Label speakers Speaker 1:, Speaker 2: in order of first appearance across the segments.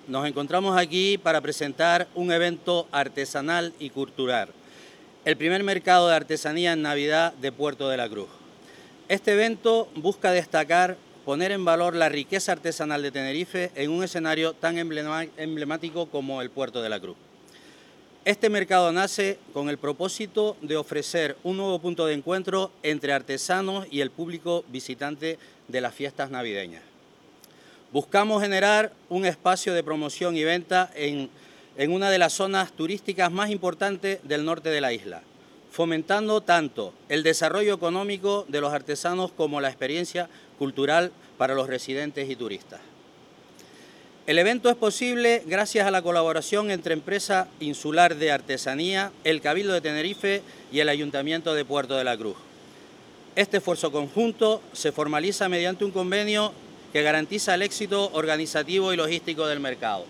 Speaker 1: nos encontramos aquí para presentar un evento artesanal y cultural, el primer mercado de artesanía en Navidad de Puerto de la Cruz. Este evento busca destacar, poner en valor la riqueza artesanal de Tenerife en un escenario tan emblemático como el Puerto de la Cruz. Este mercado nace con el propósito de ofrecer un nuevo punto de encuentro entre artesanos y el público visitante de las fiestas navideñas. Buscamos generar un espacio de promoción y venta en una de las zonas turísticas más importantes del norte de la isla, fomentando tanto el desarrollo económico de los artesanos como la experiencia cultural para los residentes y turistas. El evento es posible gracias a la colaboración entre Empresa Insular de Artesanía, el Cabildo de Tenerife y el Ayuntamiento de Puerto de la Cruz. Este esfuerzo conjunto se formaliza mediante un convenio que garantiza el éxito organizativo y logístico del mercado.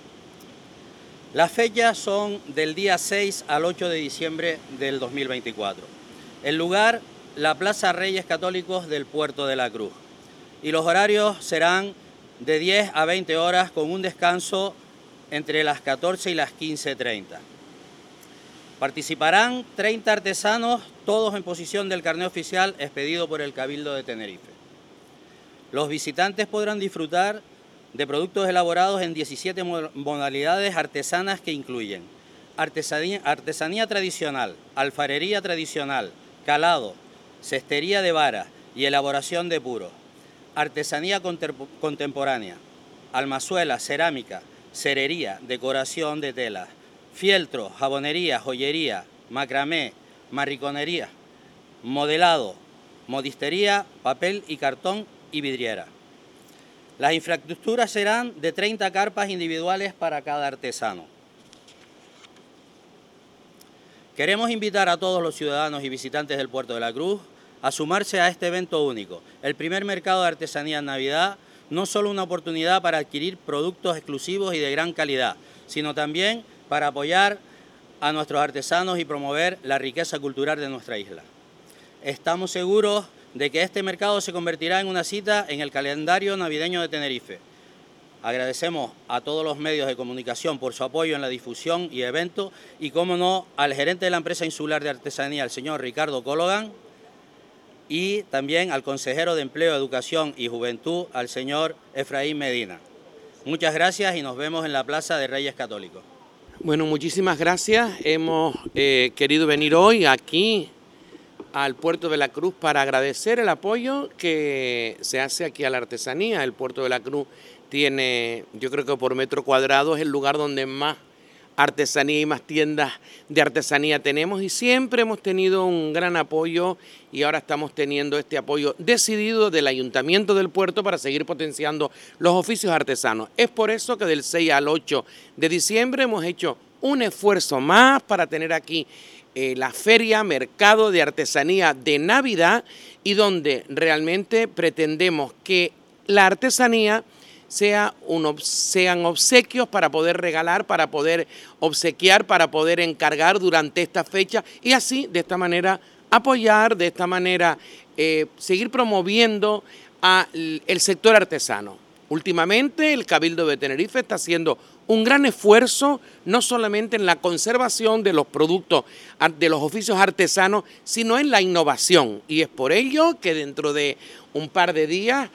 Speaker 1: Las fechas son del día 6 al 8 de diciembre del 2024. El lugar, la Plaza Reyes Católicos del Puerto de la Cruz. Y los horarios serán de 10 a 20 horas con un descanso entre las 14 y las 15:30. Participarán 30 artesanos, todos en posición del carné oficial expedido por el Cabildo de Tenerife. Los visitantes podrán disfrutar de productos elaborados en 17 modalidades artesanas que incluyen artesanía tradicional, alfarería tradicional, calado, cestería de vara y elaboración de puros, artesanía contemporánea, almazuela, cerámica, cerería, decoración de telas, fieltro, jabonería, joyería, macramé, marriconería, modelado, modistería, papel y cartón y vidriera. Las infraestructuras serán de 30 carpas individuales para cada artesano. Queremos invitar a todos los ciudadanos y visitantes del Puerto de la Cruz a sumarse a este evento único, el primer mercado de artesanía en Navidad, no solo una oportunidad para adquirir productos exclusivos y de gran calidad, sino también para apoyar a nuestros artesanos y promover la riqueza cultural de nuestra isla. Estamos seguros de que este mercado se convertirá en una cita en el calendario navideño de Tenerife. Agradecemos a todos los medios de comunicación por su apoyo en la difusión y evento y, cómo no, al gerente de la Empresa Insular de Artesanía, el señor Ricardo Cologan, y también al consejero de Empleo, Educación y Juventud, al señor Efraín Medina. Muchas gracias y nos vemos en la Plaza de Reyes Católicos.
Speaker 2: Bueno, muchísimas gracias. Hemos querido venir hoy aquí al Puerto de la Cruz para agradecer el apoyo que se hace aquí a la artesanía. El Puerto de la Cruz tiene, yo creo que por metro cuadrado es el lugar donde más artesanía y más tiendas de artesanía tenemos, y siempre hemos tenido un gran apoyo y ahora estamos teniendo este apoyo decidido del Ayuntamiento del Puerto para seguir potenciando los oficios artesanos. Es por eso que del 6 al 8 de diciembre hemos hecho un esfuerzo más para tener aquí la feria Mercado de Artesanía de Navidad, y donde realmente pretendemos que la artesanía sean obsequios para poder regalar, para poder obsequiar, para poder encargar durante esta fecha, y así, de esta manera, apoyar, de esta manera seguir promoviendo el sector artesano. Últimamente el Cabildo de Tenerife está haciendo un gran esfuerzo, no solamente en la conservación de los productos, de los oficios artesanos, sino en la innovación. Y es por ello que dentro de un par de días,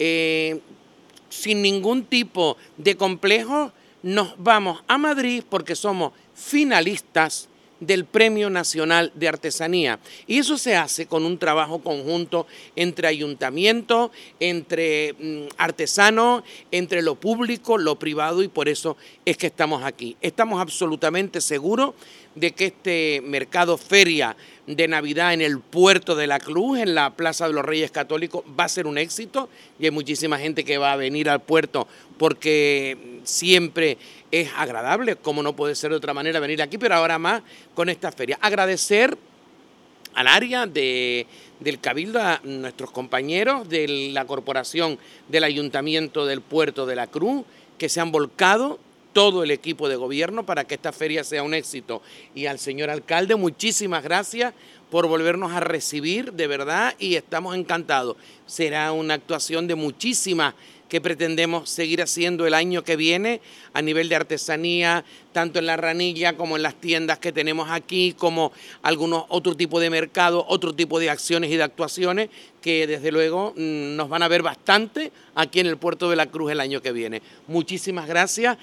Speaker 2: sin ningún tipo de complejo, nos vamos a Madrid porque somos finalistas del Premio Nacional de Artesanía. Y eso se hace con un trabajo conjunto entre ayuntamientos, entre artesanos, entre lo público, lo privado, y por eso es que estamos aquí. Estamos absolutamente seguros de que este mercado feria de Navidad en el Puerto de la Cruz, en la Plaza de los Reyes Católicos, va a ser un éxito, y hay muchísima gente que va a venir al puerto porque siempre es agradable, como no puede ser de otra manera, venir aquí, pero ahora más con esta feria. Agradecer al área del Cabildo, a nuestros compañeros de la Corporación del Ayuntamiento del Puerto de la Cruz, que se han volcado, todo el equipo de gobierno, para que esta feria sea un éxito. Y al señor alcalde, muchísimas gracias por volvernos a recibir, de verdad, y estamos encantados. Será una actuación de muchísimas que pretendemos seguir haciendo el año que viene a nivel de artesanía, tanto en la ranilla como en las tiendas que tenemos aquí, como algunos otro tipo de mercados, otro tipo de acciones y de actuaciones que desde luego nos van a ver bastante aquí en el Puerto de la Cruz el año que viene. Muchísimas gracias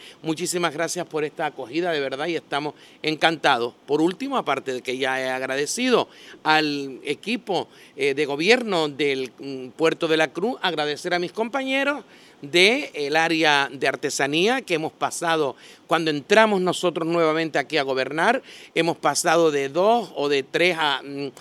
Speaker 2: por esta acogida, de verdad, y estamos encantados. Por último, aparte de que ya he agradecido al equipo de gobierno del Puerto de la Cruz, agradecer a mis compañeros del área de artesanía que hemos pasado, cuando entramos nosotros nuevamente aquí a gobernar, hemos pasado de 2 o de 3 a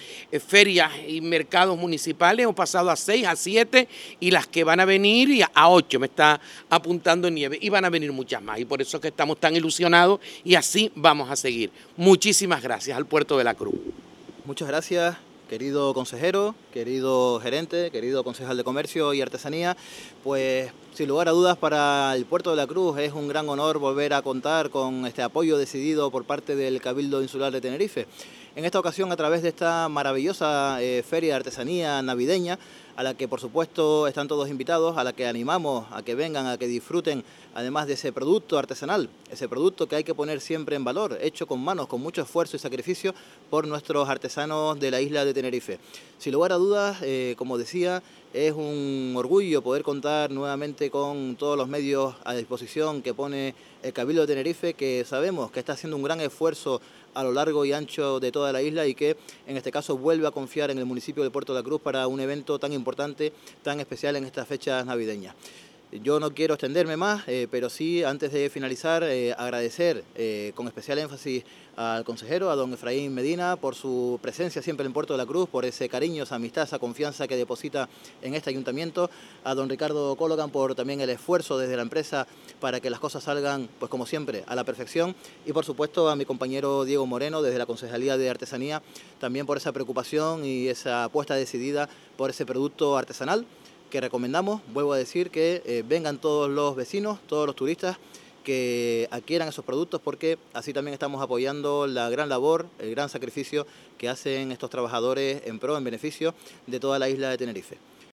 Speaker 2: ferias y mercados municipales, hemos pasado a 6, a 7 y las que van a venir y a 8, me está apuntando Nieve, y van a venir muchas más y por eso es que estamos tan ilusionados y así vamos a seguir. Muchísimas gracias al Puerto de la Cruz.
Speaker 3: Muchas gracias. Querido consejero, querido gerente, querido concejal de Comercio y Artesanía, pues sin lugar a dudas para el Puerto de la Cruz es un gran honor volver a contar con este apoyo decidido por parte del Cabildo Insular de Tenerife. En esta ocasión a través de esta maravillosa feria de artesanía navideña, a la que por supuesto están todos invitados, a la que animamos a que vengan, a que disfruten además de ese producto artesanal, ese producto que hay que poner siempre en valor, hecho con manos, con mucho esfuerzo y sacrificio por nuestros artesanos de la isla de Tenerife. Sin lugar a dudas, como decía, es un orgullo poder contar nuevamente con todos los medios a disposición que pone el Cabildo de Tenerife, que sabemos que está haciendo un gran esfuerzo a lo largo y ancho de toda la isla y que en este caso vuelve a confiar en el municipio de Puerto de la Cruz para un evento tan importante, tan especial en estas fechas navideñas. Yo no quiero extenderme más, pero sí, antes de finalizar, agradecer con especial énfasis al consejero, a don Efraín Medina, por su presencia siempre en Puerto de la Cruz, por ese cariño, esa amistad, esa confianza que deposita en este ayuntamiento, a don Ricardo Cologan por también el esfuerzo desde la empresa para que las cosas salgan, pues como siempre, a la perfección, y por supuesto a mi compañero Diego Moreno desde la Concejalía de Artesanía, también por esa preocupación y esa apuesta decidida por ese producto artesanal que recomendamos. Vuelvo a decir que vengan todos los vecinos, todos los turistas que adquieran esos productos, porque así también estamos apoyando la gran labor, el gran sacrificio que hacen estos trabajadores en pro, en beneficio de toda la isla de Tenerife.